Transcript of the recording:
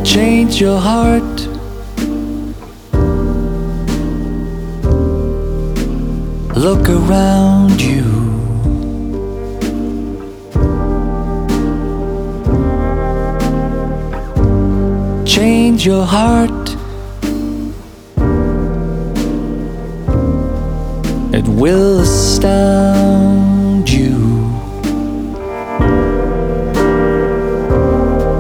Change your heart. Look around you. Change your heart. It will astound